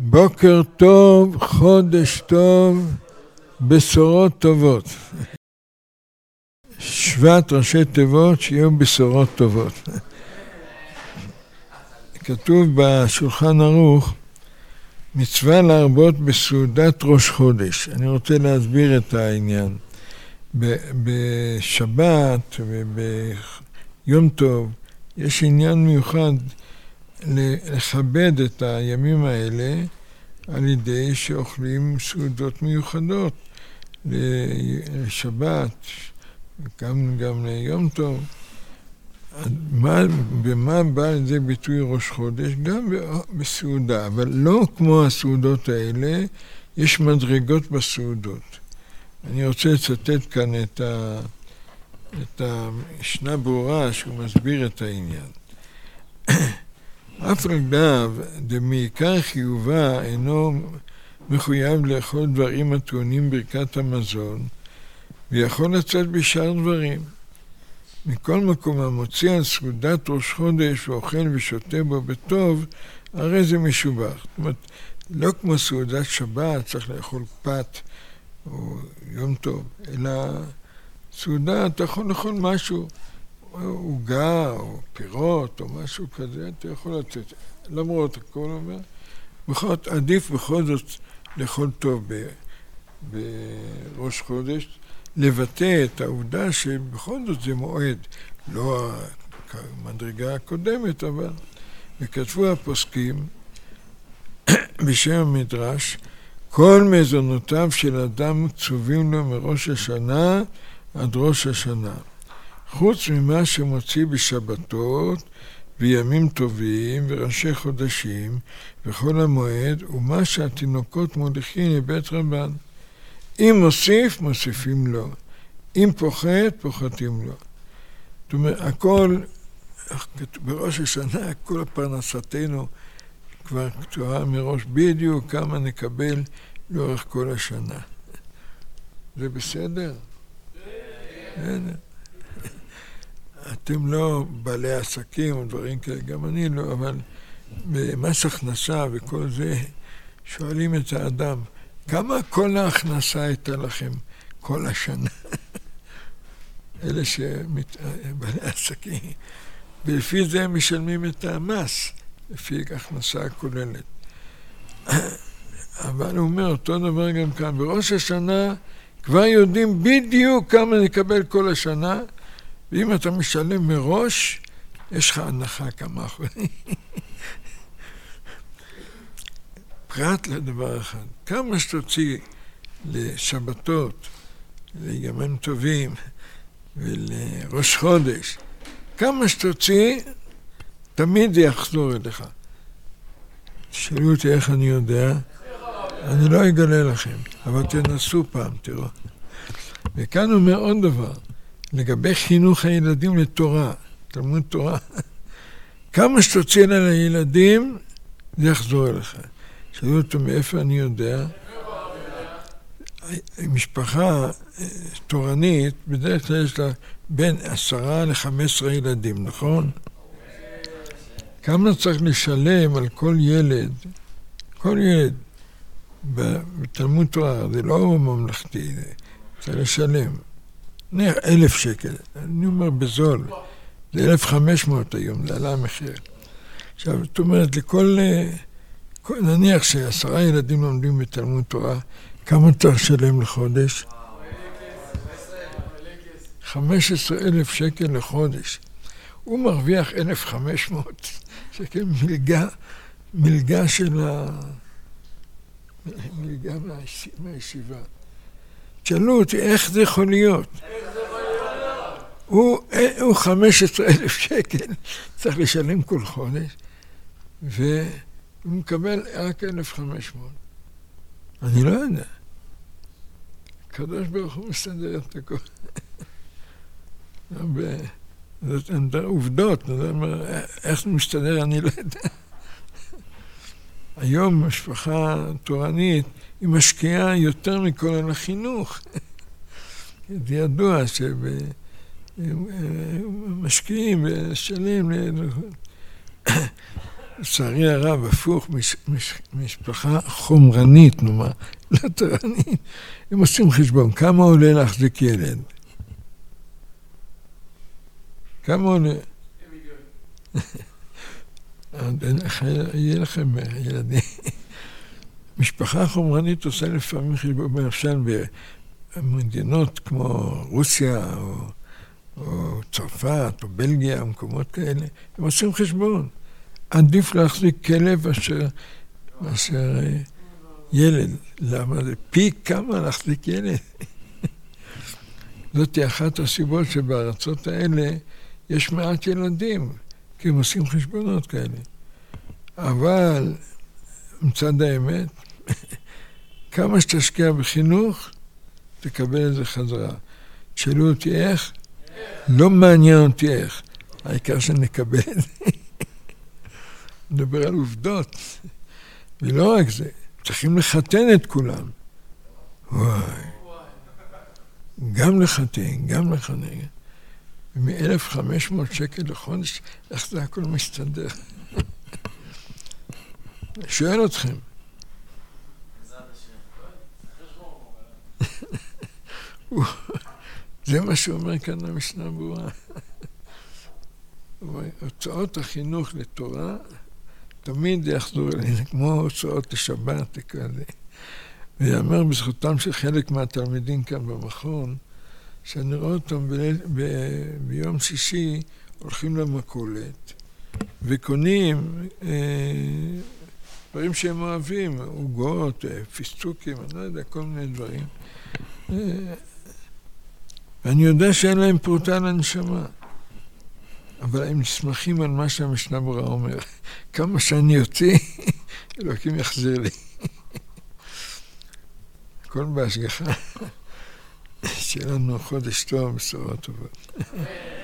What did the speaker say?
בוקר טוב, חודש טוב, בשורות טובות. שבט ראשי תיבות שיהיו בשורות טובות. כתוב בשולחן ערוך, מצווה להרבות בסעודת ראש חודש. אני רוצה להסביר את העניין. בשבת וביום טוב יש עניין מיוחד לכבד את הימים האלה על ידי שאוכלים סעודות מיוחדות לשבת, גם ליום טוב. במה בא לזה ביטוי ראש חודש? גם בסעודה, אבל לא כמו הסעודות האלה, יש מדרגות בסעודות. אני רוצה לצטט כאן את המשנה ברורה שהוא מסביר את העניין. אף רגליו דמעיקר חיובה אינו מחויב לאכול דברים הטעונים ברכת המזון, ויכול לצאת בשאר דברים. מכל מקום המוציא על סעודת ראש חודש ואוכל ושותה בו בטוב, הרי זה משובח. זאת אומרת, לא כמו סעודת שבת, צריך לאכול פת או יום טוב, אלא סעודה, אתה יכול לאכול משהו, עוגה או פירות או משהו כזה, אתה יכול לצאת. למרות הכל אומר, עדיף בכל זאת לאכול טוב בראש חודש, לבטא את העובדה שבכל זאת זה מועד, לא המדרגה הקודמת, אבל וכתבו הפוסקים בשם המדרש, כל מזונותיו של אדם קצובים לו מראש השנה עד ראש השנה. חוץ ממה שמוציא בשבתות וימים טובים וראשי חודשים וכל המועד, ומה שהתינוקות מוליכים לבית רבן. אם מוסיף, מוסיפים לו. אם פוחת, פוחתים לו. זאת אומרת, הכל, בראש השנה, כל פרנסתנו כבר כתובה מראש בדיוק כמה נקבל לאורך כל השנה. זה בסדר? בסדר. אתם לא בעלי עסקים או דברים כאלה, גם אני לא, אבל במס הכנסה וכל זה, שואלים את האדם, כמה כל ההכנסה הייתה לכם כל השנה? אלה שבעלי עסקים. ולפי זה הם משלמים את המס, לפי ההכנסה הכוללת. אבל הוא אומר, אותו דבר גם כאן, בראש השנה כבר יודעים בדיוק כמה נקבל כל השנה, ואם אתה משלם מראש, יש לך הנחה כמה אחרים. פרט לדבר אחד, כמה שתוציא לשבתות, לימים טובים ולראש חודש, כמה שתוציא, תמיד זה יחזור אליך. תשאלו אותי איך אני יודע, אני לא אגלה לכם, אבל תנסו פעם, תראו. וכאן אומר עוד דבר, לגבי חינוך הילדים לתורה, תלמוד תורה, כמה שתוציא לילדים, זה יחזור אליך. שאלו אותו מאיפה אני יודע, משפחה תורנית, בדרך כלל יש לה בין 10 ל-15 ילדים, נכון? כמה צריך לשלם על כל ילד, בתלמוד תורה, זה לא ממלכתי, צריך לשלם. 1,000 שקל, אני אומר בזול, זה 1,500 היום, זה עלה המחיר. עכשיו, זאת אומרת, נניח ש10 ילדים לומדים בתלמוד תורה, כמה צריך לשלם לחודש? 15,000 שקל לחודש. הוא מרוויח 1,500 שקל מלגה מלגה מהישיבה. תשאלו אותי, איך זה יכול להיות? הוא 15,000 שקל, צריך לשלם כל חודש, והוא מקבל רק 1,500. אני לא יודע. הקדוש ברוך הוא מסדר את הכל. זאת עובדות, איך זה מסתדר אני לא יודע. היום משפחה תורנית היא משקיעה יותר מכל על החינוך. זה ידוע שמשקיעים ושלים לצערי הרב, הפוך, משפחה חומרנית, נאמר, לא תורנית. הם עושים חשבון, כמה עולה להחזיק ילד? כמה עולה? יהיה לכם ילדים. משפחה חומרנית עושה לפעמים חשבון, למשל במדינות כמו רוסיה או צרפת או בלגיה, מקומות כאלה, הם עושים חשבון. עדיף להחזיק כלב מאשר ילד. למה? זה פי כמה להחזיק ילד. זאת אחת הסיבות שבארצות האלה יש מעט ילדים, כי הם עושים חשבונות כאלה. אבל מצד האמת, כמה שתשקיע בחינוך, תקבל את זה חזרה. תשאלו אותי איך? לא מעניין אותי איך. העיקר שנקבל את זה. נדבר על עובדות. ולא רק זה, צריכים לחתן את כולם. וואי. גם לחתן, גם לחתן. מ-1,500 שקל לחודש, איך זה הכל מסתדר? שואל אתכם. זה מה שאומר כאן המשנה ברורה. הוצאות החינוך לתורה תמיד יחזור אלינו, כמו הוצאות לשבת וכאלה. ויאמר בזכותם של חלק מהתלמידים כאן במכון, שאני רואה אותם ביום שישי הולכים למכולת וקונים דברים שהם אוהבים, עוגות, פיסטוקים, אני לא יודע, כל מיני דברים. ואני יודע שאין להם פרוטה לנשמה. אבל הם נסמכים על מה שהמשנה ברורה אומר. כמה שאני יוצא, אלוקים יחזיר לי. הכל בהשגחה. שיהיה לנו חודש טוב, בשורות טובות.